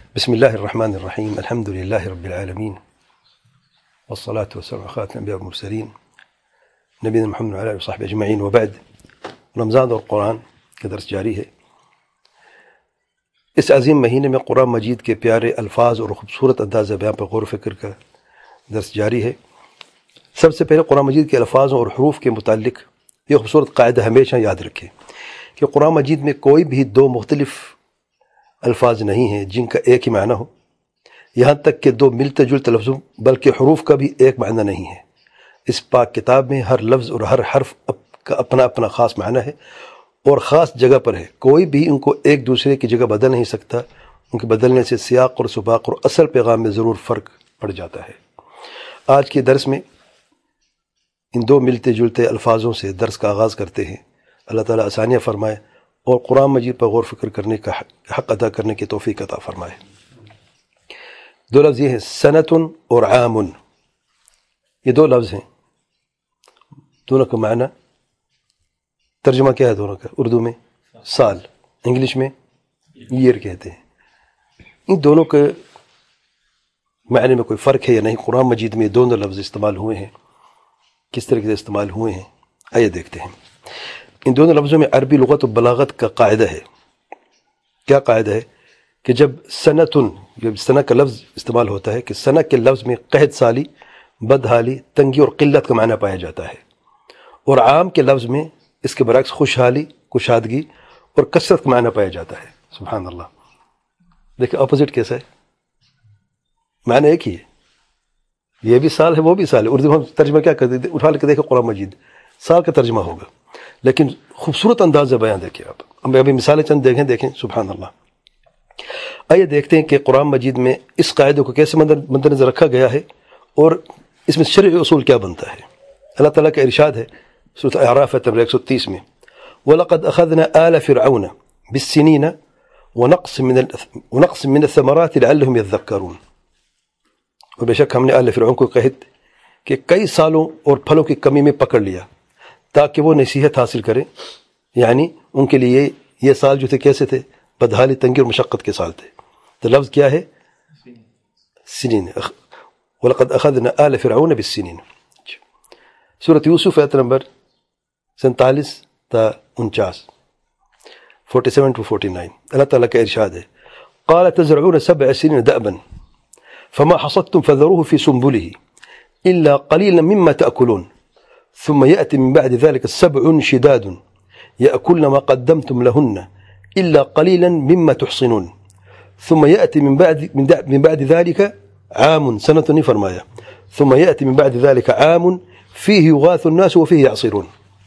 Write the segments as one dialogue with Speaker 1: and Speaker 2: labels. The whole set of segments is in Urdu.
Speaker 1: بسم الله الرحمن الرحيم. الحمد لله رب العالمين، والصلاة والسلام على خاتم الأنبياء والمرسلين نبينا محمد وعلى آله وصحبه أجمعين، وبعد. رمضان اور قرآن کا درس جاری ہے۔ اس عظیم مہینے میں قرآن مجید کے پیارے الفاظ اور خوبصورت انداز بیان پر غور و فکر کا درس جاری ہے۔ سب سے پہلے قرآن مجید کے الفاظوں اور حروف کے متعلق یہ خوبصورت قاعدہ ہمیشہ یاد رکھیں کہ قرآن مجید میں کوئی بھی دو مختلف الفاظ نہیں ہیں جن کا ایک ہی معنی ہو، یہاں تک کہ دو ملتے جلتے لفظوں بلکہ حروف کا بھی ایک معنی نہیں ہے۔ اس پاک کتاب میں ہر لفظ اور ہر حرف کا اپنا اپنا خاص معنی ہے اور خاص جگہ پر ہے۔ کوئی بھی ان کو ایک دوسرے کی جگہ بدل نہیں سکتا، ان کے بدلنے سے سیاق اور سباق اور اصل پیغام میں ضرور فرق پڑ جاتا ہے۔ آج کے درس میں ان دو ملتے جلتے الفاظوں سے درس کا آغاز کرتے ہیں۔ اللہ تعالیٰ آسانیاں فرمائے اور قرآن مجید پر غور فکر کرنے کا حق ادا کرنے کی توفیق عطا فرمائے۔ دو لفظ یہ ہیں، سنتن اور عامن۔ یہ دو لفظ ہیں، دونوں کا معنی ترجمہ کیا ہے دونوں کا؟ اردو میں سال، انگلش میں ایئر کہتے ہیں۔ ان دونوں کے معنی میں کوئی فرق ہے یا نہیں؟ قرآن مجید میں دونوں لفظ استعمال ہوئے ہیں، کس طریقے سے استعمال ہوئے ہیں آئیے دیکھتے ہیں۔ ان دونوں لفظوں میں عربی لغت و بلاغت کا قاعدہ ہے۔ کیا قاعدہ ہے؟ کہ جب سنتن، جب سنہ کا لفظ استعمال ہوتا ہے کہ سنہ کے لفظ میں قحط سالی، بدحالی، تنگی اور قلت کا معنی پایا جاتا ہے، اور عام کے لفظ میں اس کے برعکس خوشحالی، کشادگی اور کثرت کا معنی پایا جاتا ہے۔ سبحان اللہ، دیکھیں اپوزٹ کیسا ہے، معنی ایک ہی ہے۔ یہ بھی سال ہے، وہ بھی سال ہے۔ اردو میں ہم ترجمہ کیا کرتے ہیں؟ اٹھا کے دیکھیں قرآن مجید، سال کا ترجمہ ہوگا، لیکن خوبصورت انداز بیان دیکھیں آپ۔ ہم ابھی مثالیں چند دیکھیں سبحان اللہ۔ آئیے دیکھتے ہیں کہ قرآن مجید میں اس قاعدے کو کیسے مد نظر رکھا گیا ہے اور اس میں شرعی اصول کیا بنتا ہے۔ اللہ تعالیٰ کا ارشاد ہے سورۃ اعراف نمبر 130 میں، وَلَقَدْ أَخَذْنَا آلَ فِرْعَوْنَ بِالسِّنِينَ وَنَقْصٍ مِّنَ الثَّمَرَاتِ لَعَلَّهُمْ يَذَّكَّرُونَ۔ اور بے شک ہم نے آل فرعون کو قحط کہ کئی سالوں اور پھلوں کی کمی میں پکڑ لیا تاکہ وہ نصیحت حاصل کریں، یعنی ان کے لیے یہ سال جو تھے کیسے تھے؟ بدحالی، تنگی اور مشقت کے سال تھے۔ تو لفظ کیا ہے؟ سنین۔ وَلَقَدْ أَخَذْنَا آلَ فِرْعَوْنَ بِالسِّنِينَ۔ سورۃ یوسف آیت نمبر 47 تا 49، 47 to 49۔ اللہ تعالیٰ کا ارشاد ہے، قَالَ تَزْرَعُونَ سَبْعَ سِنِينَ دَأْبًا فَمَا حَصَدتُّمْ فَذَرُوهُ فِي سُنبُلِهِ إِلَّا قَلِيلًا مِّمَّا تَأْكُلُونَ ثُمَّ يَأْتِي مِن بَعْدِ ذَلِكَ سَبْعٌ شِدَادٌ يَأْكُلْنَ مَا قَدَّمْتُمْ لَهُنَّ إِلَّا قَلِيلًا مِّمَّا تُحْصِنُونَ ثُمَّ يَأْتِي من بعد ذلك عام، سنة نہیں فرمایا، ثم يأتي من بعد ذلك عام فيه يغاث الناس وفيه يعصرون۔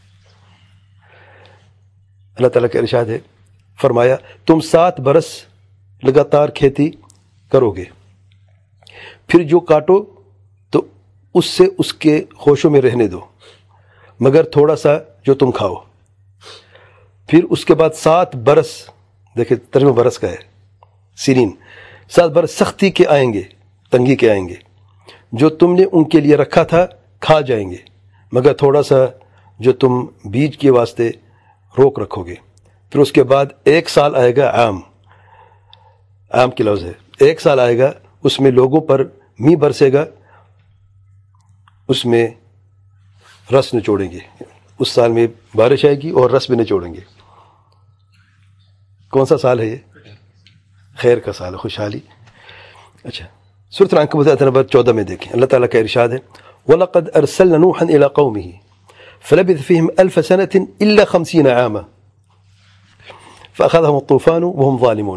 Speaker 1: اللہ تعالیٰ کا ارشاد ہے، فرمایا تم 7 برس لگاتار کھیتی کرو گے، پھر جو کاٹو تو اس سے اس کے خوشوں میں رہنے دو مگر تھوڑا سا جو تم کھاؤ۔ پھر اس کے بعد 7 برس، دیکھیں ترجمہ برس کا ہے، سنین، 7 برس سختی کے آئیں گے، تنگی کے آئیں گے، جو تم نے ان کے لیے رکھا تھا کھا جائیں گے مگر تھوڑا سا جو تم بیج کے واسطے روک رکھو گے۔ پھر اس کے بعد 1 سال آئے گا، عام کی لفظ ہے، 1 سال آئے گا، اس میں لوگوں پر می برسے گا، اس میں رس نچوڑیں گے، اس سال میں بارش آئے گی اور رس بھی نچوڑیں گے۔ کون سا سال ہے یہ؟ خیر کا سال ہے، خوشحالی۔ اچھا، سورۃ العنکبوت آیت نمبر 14 میں دیکھیں، اللہ تعالیٰ کا ارشاد ہے، وَلَقَدْ أَرْسَلْنَا نُوحًا إِلَىٰ قَوْمِهِ فَلَبِثَ فِيهِمْ أَلْفَ سَنَةٍ إِلَّا 50 عَامًا فَأَخَذَهُمُ الطُّوفَانُ وَهُمْ ظَالِمُونَ۔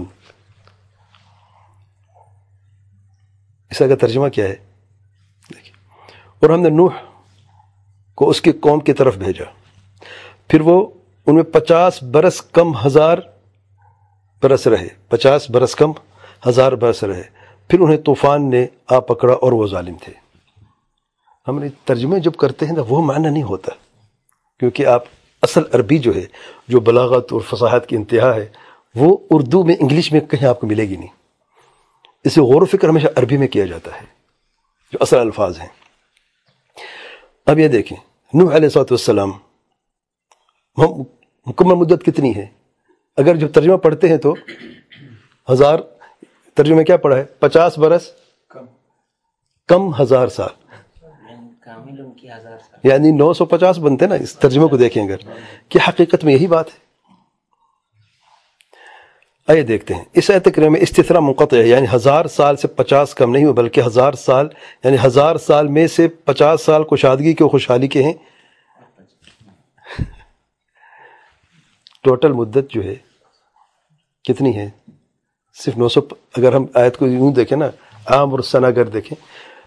Speaker 1: اس کا ترجمہ کیا ہے؟ اور ہم نے نوح کو اس کی قوم کی طرف بھیجا، پھر وہ ان میں 50 برس کم ہزار برس رہے، 50 برس کم ہزار برس رہے، پھر انہیں طوفان نے آ پکڑا اور وہ ظالم تھے۔ ہم نے ترجمے جب کرتے ہیں نا وہ معنی نہیں ہوتا، کیونکہ آپ اصل عربی جو ہے، جو بلاغت اور فصاحت کی انتہا ہے، وہ اردو میں، انگلش میں کہیں آپ کو ملے گی نہیں۔ اسے غور و فکر ہمیشہ عربی میں کیا جاتا ہے، جو اصل الفاظ ہیں۔ اب یہ دیکھیں، نوح علیہ السلام مکمل مدت کتنی ہے؟ اگر جو ترجمہ پڑھتے ہیں تو ترجمے کیا پڑھا ہے؟ 50 برس کم 1000 سال، یعنی 950 بنتے نا. اس ترجمے کو دیکھیں اگر کہ حقیقت میں یہی بات ہے. آئیے دیکھتے ہیں اس آیت کریمہ میں استثناء منقطع ہے، یعنی 1000 سال سے 50 کم نہیں ہوئے بلکہ 1000 سال، یعنی 1000 سال میں سے 50 سال کشادگی کے اور خوشحالی کے ہیں. ٹوٹل مدت جو ہے کتنی ہے؟ صرف 900. اگر ہم آیت کو یوں دیکھیں نا، عام اور سنہ اگر دیکھیں،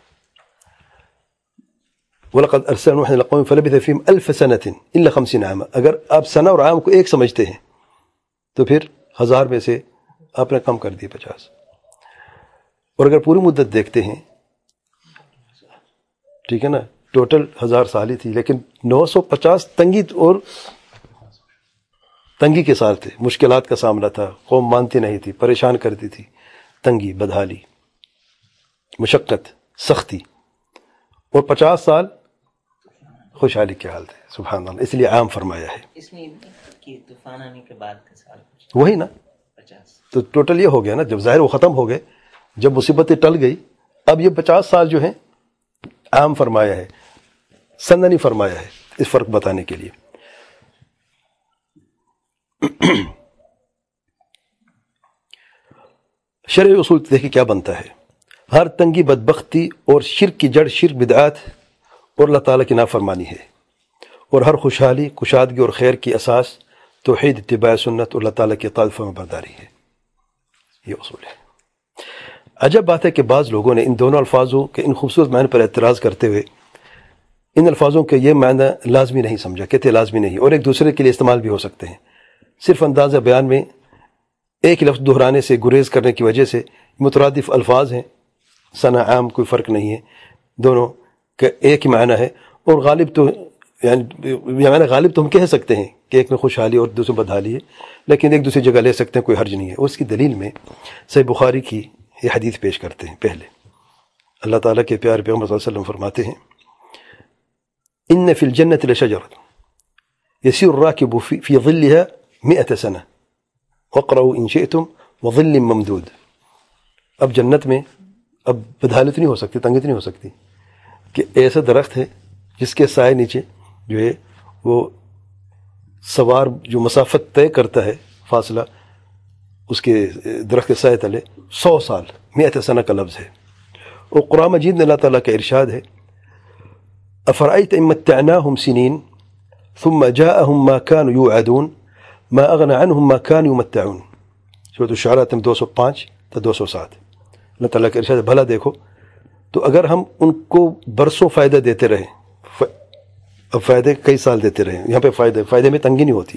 Speaker 1: وَلَقَدْ أَرْسَلْنَا نُوحًا إِلَىٰ قَوْمِهِ فَلَبِثَ فِيهِمْ أَلْفَ سَنَةٍ إِلَّا 50 عَامًا. اگر آپ سنہ اور عام کو ایک سمجھتے ہیں تو پھر 1000 میں سے آپ نے کم کر دیے 50. اور اگر پوری مدت دیکھتے ہیں، ٹھیک ہے نا، ٹوٹل 1000 سال ہی تھی، لیکن 950 تنگی کے سال تھے، مشکلات کا سامنا تھا، قوم مانتی نہیں تھی، پریشان کرتی تھی، تنگی، بدحالی، مشقت، سختی. اور 50 سال خوشحالی کے حال تھے. سبحان اللہ. اس لیے عام فرمایا ہے.
Speaker 2: اس میں طوفان آنے کے بعد کا سال
Speaker 1: وہی نا،
Speaker 2: 50.
Speaker 1: تو ٹوٹل یہ ہو گیا نا، جب ظاہر وہ ختم ہو گئے، جب مصیبتیں ٹل گئی، اب یہ 50 سال جو ہیں عام فرمایا ہے، سنہ نہیں فرمایا ہے، اس فرق بتانے کے لیے. شرعی اصول دیکھیں کیا بنتا ہے. ہر تنگی بدبختی اور شرک کی جڑ شرک، بدعات اور اللہ تعالیٰ کی نافرمانی ہے، اور ہر خوشحالی، کشادگی اور خیر کی اساس توحید، اتباع سنت اور اللہ تعالیٰ کی اطاعت فرما برداری ہے. یہ اصول ہے. عجب بات ہے کہ بعض لوگوں نے ان دونوں الفاظوں کے ان خوبصورت معنی پر اعتراض کرتے ہوئے ان الفاظوں کے یہ معنی لازمی نہیں سمجھا. کہتے لازمی نہیں، اور ایک دوسرے کے لیے استعمال بھی ہو سکتے ہیں. صرف انداز بیان میں ایک لفظ دہرانے سے گریز کرنے کی وجہ سے مترادف الفاظ ہیں. سنہ عام کوئی فرق نہیں ہے، دونوں کا ایک ہی معنی ہے. اور غالب تو یعنی غالب تو ہم کہہ سکتے ہیں کہ ایک میں خوشحالی اور دوسرے میں بدحالی ہے، لیکن ایک دوسری جگہ لے سکتے ہیں، کوئی حرج نہیں ہے. اس کی دلیل میں صحیح بخاری کی یہ حدیث پیش کرتے ہیں. پہلے اللہ تعالیٰ کے پیارے پیغمبر صلی اللہ علیہ وسلم فرماتے ہیں، ان فی الجنۃ لشجرۃ یسیر الراکب فی ظلها 100 سنہ واقرؤوا ان شئتم وظل ممدود. اب جنت میں اب بدحالی تو نہیں ہو سکتی، تنگی تو نہیں ہو سکتی کہ ایسا درخت ہے جس کے سائے نیچے جو ہے وہ سوار جو مسافت طے کرتا ہے، فاصلہ اس کے درخت کے سائے تلے 100 سال، 100 سنہ کا لفظ ہے. اور قرآن مجید میں اللہ تعالیٰ کا ارشاد ہے، افرأیت ان متعناہم سنین ثم جاءہم ما كانوا یوعدون ما اغنى عنہم ما كانوا یمتعون. سورۃ الشعراء 205 تا 207. اللہ تعالیٰ کا ارشاد ہے، بھلا دیکھو تو اگر ہم ان کو برسوں فائدہ دیتے رہے، اب فائدے کئی سال دیتے رہے، یہاں پہ فائدے میں تنگی نہیں ہوتی،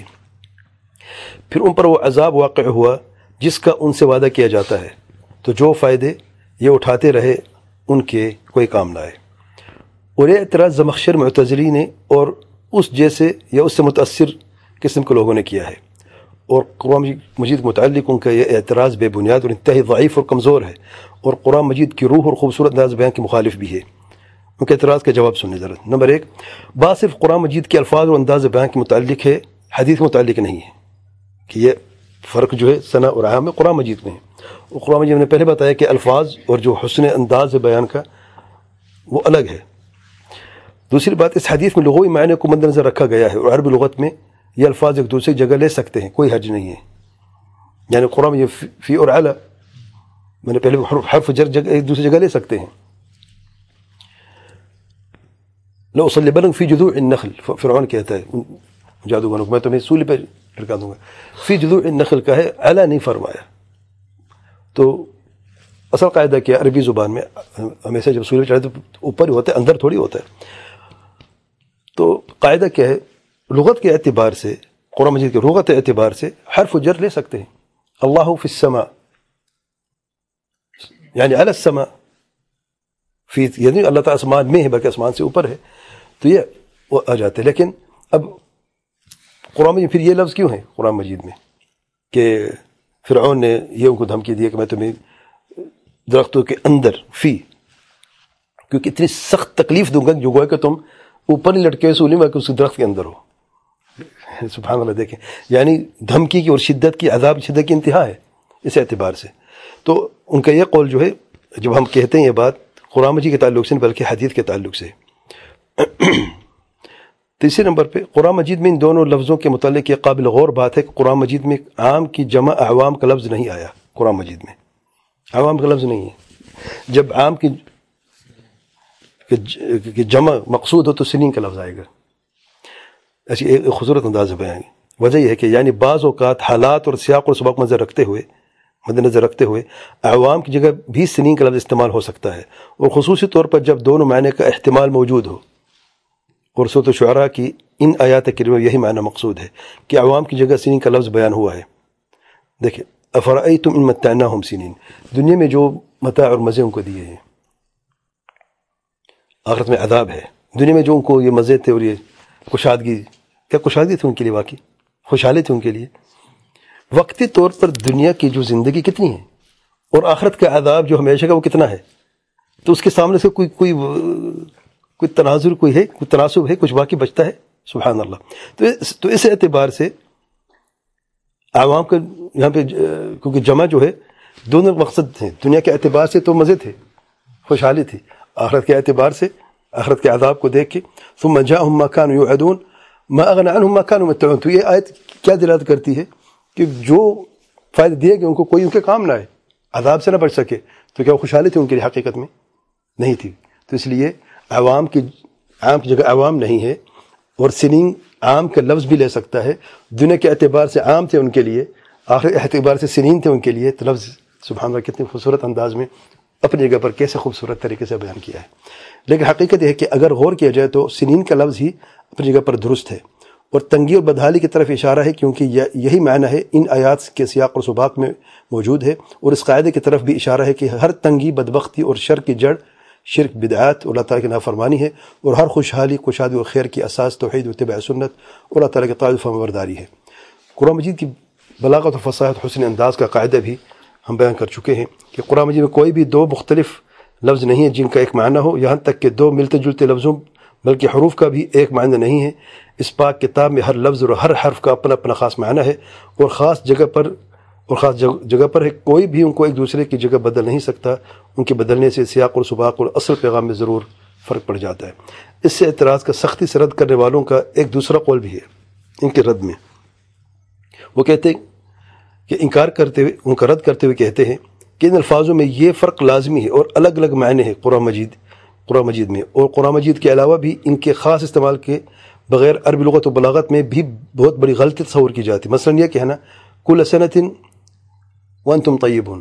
Speaker 1: پھر ان پر وہ عذاب واقع ہوا جس کا ان سے وعدہ کیا جاتا ہے، تو جو فائدے یہ اٹھاتے رہے ان کے کوئی کام نہ آئے. اور یہ اعتراض زمخشر معتزلی نے اور اس جیسے یا اس سے متاثر قسم کے لوگوں نے کیا ہے. اور قرآن مجید متعلق ان کا یہ اعتراض بے بنیاد اور انتہائی ضعیف اور کمزور ہے، اور قرآن مجید کی روح اور خوبصورت انداز بیان کے مخالف بھی ہے. ان کے اعتراض کا جواب سنیں ذرا. نمبر 1، بات صرف قرآن مجید کے الفاظ اور انداز بیان کے متعلق ہے، حدیث کے متعلق نہیں ہے، کہ یہ فرق جو ہے سنہ اور عام میں قرآن مجید میں ہے. اور قرآن مجید نے پہلے بتایا کہ الفاظ اور جو حسن انداز بیان کا وہ الگ ہے. دوسری بات، اس حدیث میں لغوی معنی کو مد نظر رکھا گیا ہے، اور عربی لغت میں یہ الفاظ ایک دوسری جگہ لے سکتے ہیں، کوئی حرج نہیں ہے. یعنی قرآن میں یہ فی اور علی میں نے پہلے حرف جر ایک دوسری جگہ لے سکتے ہیں. لَأُصَلِّبَنَّكُمْ فِي جُذُوعِ النَّخْلِ، فرعون کہتا ہے جادوگروں کو، میں تمہیں سولی پہ لٹکا دوں گا. فی جذوع النخل کا ہے، علی نہیں فرمایا. تو اصل قاعدہ کیا عربی زبان میں ہمیشہ جب سولی پہ چڑھے تو اوپر ہی ہوتا ہے، اندر تھوڑی ہوتا ہے. تو قاعدہ کیا ہے، لغت کے اعتبار سے، قرآن مجید کے لغت اعتبار سے حرف جر لے سکتے ہیں. اللہ فی السماء یعنی علی السماء، فی یعنی اللہ تعالیٰ آسمان میں ہے بلکہ آسمان سے اوپر ہے، تو یہ وہ آ جاتے ہیں. لیکن اب قرآن مجید پھر یہ لفظ کیوں ہے قرآن مجید میں کہ فرعون نے یہ ان کو دھمکی دی کہ میں تمہیں درختوں کے اندر فی، کیونکہ اتنی سخت تکلیف دوں گا جو گویا کہ تم اوپر نہیں لٹکے ہوئے سولی میں کہ اس درخت کے اندر ہو. سبحان اللہ. دیکھیں یعنی دھمکی کی اور شدت کی، عذاب شدت کی انتہا ہے اس اعتبار سے. تو ان کا یہ قول جو ہے، جب ہم کہتے ہیں یہ بات قرآن مجید کے تعلق سے بلکہ حدیث کے تعلق سے. تیسرے نمبر پہ قرآن مجید میں ان دونوں لفظوں کے متعلق یہ قابل غور بات ہے کہ قرآن مجید میں عام کی جمع عوام کا لفظ نہیں آیا. قرآن مجید میں عوام کا لفظ نہیں ہے. جب عام کی جمع مقصود ہو تو سنین کا لفظ آئے گا. ایسی ایک خوبصورت انداز میں بیان. وجہ یہ ہے کہ یعنی بعض اوقات حالات اور سیاق اور سباق مد نظر رکھتے ہوئے عوام کی جگہ بھی سنین کا لفظ استعمال ہو سکتا ہے، اور خصوصی طور پر جب دونوں معنی کا احتمال موجود ہو. اور سورۃ الشعراء کی ان آیات کریمہ یہی معنی مقصود ہے کہ عوام کی جگہ سنین کا لفظ بیان ہوا ہے. دیکھیں، افرأیتم ان متعناہم سنین، دنیا میں جو متاع اور مزے ان کو دیے ہیں، آخرت میں عذاب ہے. دنیا میں جو ان کو یہ مزے تھے اور یہ کشادگی، کیا کشادگی تھی ان کے لیے؟ واقعی خوشحالی تھی ان کے لیے. وقتی طور پر دنیا کی جو زندگی کتنی ہے اور آخرت کا عذاب جو ہمیشہ کا وہ کتنا ہے، تو اس کے سامنے سے کوئی تناظر، کوئی تناسب ہے، کچھ باقی بچتا ہے؟ سبحان اللہ. تو اس اعتبار سے عوام کا یہاں پہ کیونکہ جمع جو ہے دونوں مقصد تھے. دنیا کے اعتبار سے تو مزے تھے، خوشحالی تھی. آخرت کے اعتبار سے آخرت کے عذاب کو دیکھ کے ثم جاءهم ما كانوا يوعدون ما اغنى عنهم ما كانوا يمتعون. تو یہ آیت کیا دلالت کرتی ہے کہ جو فائدہ دیے گئے ان کو کوئی ان کے کام نہ آئے، عذاب سے نہ بچ سکے، تو کیا وہ خوشحالی تھی ان کے لیے؟ حقیقت میں نہیں تھی. تو اس لیے عام کی جگہ عوام نہیں ہے، اور سنین عام کا لفظ بھی لے سکتا ہے. دنیا کے اعتبار سے عام تھے ان کے لیے، آخر اعتبار سے سنین تھے ان کے لیے. تو لفظ سبحان اللہ کتنے خوبصورت انداز میں اپنی جگہ پر کیسے خوبصورت طریقے سے بیان کیا ہے. لیکن حقیقت یہ ہے کہ اگر غور کیا جائے تو سنین کا لفظ ہی اپنی جگہ پر درست ہے، اور تنگی اور بدحالی کی طرف اشارہ ہے، کیونکہ یہی معنی ہے ان آیات کے سیاق اور سباق میں موجود ہے. اور اس قاعدے کی طرف بھی اشارہ ہے کہ ہر تنگی بدبختی اور شر کی جڑ شرک، بدعات اور اللہ تعالیٰ کی نافرمانی ہے، اور ہر خوشحالی کشادی و خیر کی اساس توحید و اتباع سنت اور اللہ تعالیٰ کی طاعت و فرمانبرداری ہے. قرآن مجید کی بلاغت و فصاحت، حسن انداز کا قاعدہ بھی ہم بیان کر چکے ہیں کہ قرآن مجید میں کوئی بھی دو مختلف لفظ نہیں ہے جن کا ایک معنی ہو، یہاں تک کہ دو ملتے جلتے لفظوں بلکہ حروف کا بھی ایک معنی نہیں ہے. اس پاک کتاب میں ہر لفظ اور ہر حرف کا اپنا اپنا خاص معنی ہے، اور خاص جگہ پر ہے. کوئی بھی ان کو ایک دوسرے کی جگہ بدل نہیں سکتا. ان کے بدلنے سے سیاق اور سباق اور اصل پیغام میں ضرور فرق پڑ جاتا ہے. اس سے اعتراض کا سختی سے رد کرنے والوں کا ایک دوسرا قول بھی ہے. ان کے رد میں وہ کہتے ہیں کہ ان کا رد کرتے ہوئے کہتے ہیں کہ ان الفاظوں میں یہ فرق لازمی ہے اور الگ الگ معنی ہے قرآن مجید میں، اور قرآن مجید کے علاوہ بھی ان کے خاص استعمال کے بغیر عربی لغت و بلاغت میں بھی بہت بڑی غلطی تصور کی جاتی. مثلا یہ کہنا کل سنۃ وانتم طیبون،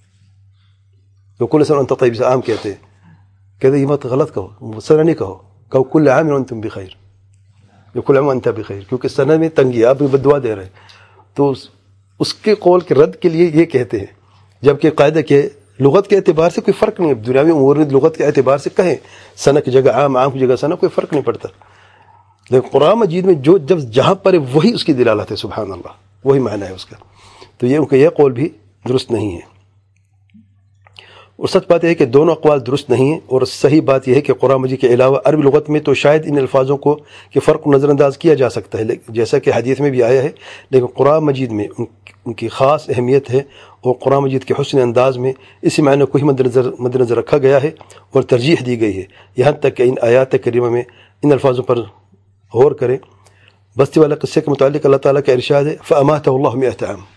Speaker 1: تو کل سنۃ وانتم طیب سے عام کہتے یہ مت غلط کہو، سنہ نہیں کہو کل عام وانتم بخیر، جو کل عام وانت بخیر، کیونکہ سنہ میں تنگی، آپ بھی بدعا دے رہے ہیں. تو اس کے قول کے رد کے لیے یہ کہتے ہیں، جبکہ قاعدہ کہ لغت کے اعتبار سے کوئی فرق نہیں ہے. دنیاوی امور میں لغت کے اعتبار سے کہیں سنہ کی جگہ عام کی جگہ سنہ، کوئی فرق نہیں پڑتا. لیکن قرآن مجید میں جہاں پر ہے وہی اس کی دلالت ہے. سبحان اللہ، وہی معنی ہے اس کا. تو ان کا یہ قول بھی درست نہیں ہے. اور سچ بات یہ ہے کہ دونوں اقوال درست نہیں ہیں، اور صحیح بات یہ ہے کہ قرآن مجید کے علاوہ عربی لغت میں تو شاید ان الفاظوں کو کہ فرق کو نظر انداز کیا جا سکتا ہے، جیسا کہ حدیث میں بھی آیا ہے. لیکن قرآن مجید میں ان کی خاص اہمیت ہے، اور قرآن مجید کے حسن انداز میں اسی معنی کو ہی مد نظر رکھا گیا ہے اور ترجیح دی گئی ہے. یہاں تک کہ ان آیات کریمہ میں ان الفاظوں پر غور کریں. بستی والا قصے کے متعلق اللہ تعالیٰ کا ارشاد ہے فَأَمَاتَهُ اللَّهُ مِئَةَ عَامٍ،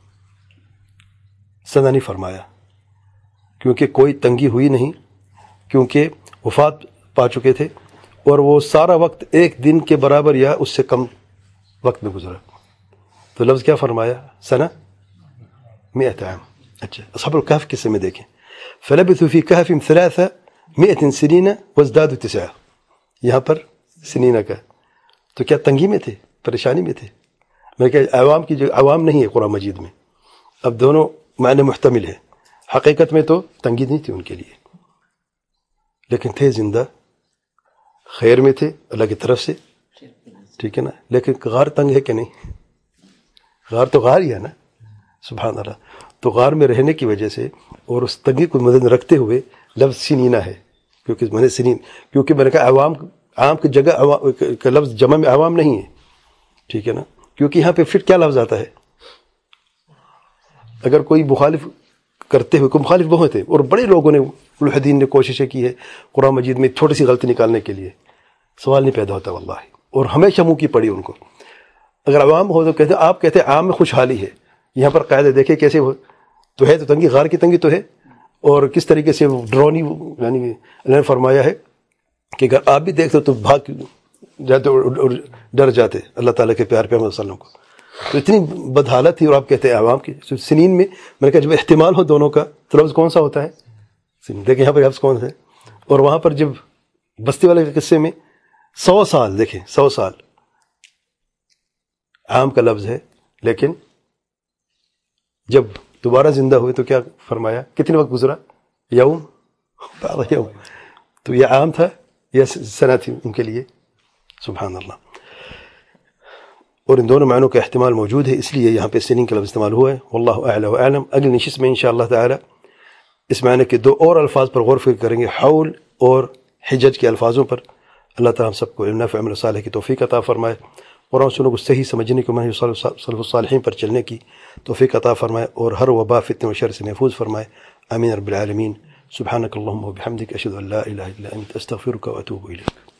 Speaker 1: سنہ نہیں فرمایا، کیونکہ کوئی تنگی ہوئی نہیں، کیونکہ وفات پا چکے تھے، اور وہ سارا وقت ایک دن کے برابر یا اس سے کم وقت میں گزرا. تو لفظ کیا فرمایا؟ سنہ 100 عام. اچھا، اصحاب الکہف قصے میں دیکھیں فَلَبِثُوا فِي كَهْفِهِمْ 300 سنین وازدادوا 9. یہاں پر سنینہ کا، تو کیا تنگی میں تھے، پریشانی میں تھے؟ میں کہ عوام کی جگہ عوام نہیں ہے قرآن مجید میں. اب دونوں معنی محتمل ہے. حقیقت میں تو تنگی نہیں تھی ان کے لیے، لیکن تھے زندہ، خیر میں تھے اللہ کی طرف سے، ٹھیک ہے نا. لیکن غار تنگ ہے کہ نہیں؟ غار تو غار ہی ہے نا. سبحان اللہ. تو غار میں رہنے کی وجہ سے اور اس تنگی کو مد نظر رکھتے ہوئے لفظ سنینہ ہے، کیونکہ میں نے کہا عام کی جگہ کا لفظ جمع میں عوام نہیں ہے، ٹھیک ہے نا. کیونکہ یہاں پہ پھر کیا لفظ آتا ہے؟ اگر کوئی مخالف کرتے ہوئے کوئی مخالف بہت تھے، اور بڑے لوگوں نے ملحدین نے کوششیں کی ہے قرآن مجید میں چھوٹی سی غلطی نکالنے کے لیے، سوال نہیں پیدا ہوتا واللہ، اور ہمیشہ منہ کی پڑی ان کو۔ اگر عوام ہو تو کہتے آپ کہتے ہیں عام میں خوشحالی ہے، یہاں پر قاعدے دیکھے کیسے ہو، تو ہے تو تنگی، غار کی تنگی تو ہے، اور کس طریقے سے ڈرونی، یعنی اللہ نے فرمایا ہے کہ اگر آپ بھی دیکھتے تو بھاگ جاتے اور ڈر جاتے اللہ تعالیٰ کے پیار پیغمبر صلی اللہ علیہ وسلم کو، تو اتنی بد حالت تھی، اور آپ کہتے ہیں عوام کی سنین میں، میں نے کہا جب احتمال ہو دونوں کا تو لفظ کون سا ہوتا ہے؟ سنین۔ دیکھیں یہاں پر لفظ کون سا ہے، اور وہاں پر جب بستی والے کے قصے میں 100 سال، دیکھیں 100 سال عام کا لفظ ہے، لیکن جب دوبارہ زندہ ہوئے تو کیا فرمایا، کتنے وقت گزرا، یوم بعد یوم، تو یہ عام تھا یہ سنہ تھی ان کے لیے، سبحان اللہ۔ اور ان دونوں معنوں کا احتمال موجود ہے، اس لیے یہاں پہ سنین کا لفظ استعمال ہوا ہے، واللہ اعلی و اعلم۔ اگلی نشست میں انشاءاللہ تعالی اس معنی کے 2 اور الفاظ پر غور فکر کریں گے، حول اور حجج کے الفاظوں پر۔ اللہ تعالیٰ ہم سب کو علم نافع عمل صالح کی توفیق عطا فرمائے، قرآن سنوں کو صحیح سمجھنے کو، منہج سلف الصالحین پر چلنے کی توفیق عطا فرمائے، اور ہر وبا فتنہ و شر سے محفوظ فرمائے، آمین رب العالمین۔ سبحانک اللہم و بحمدک، اشہد ان لا الہ الا انت، استغفرک و اتوب الیک۔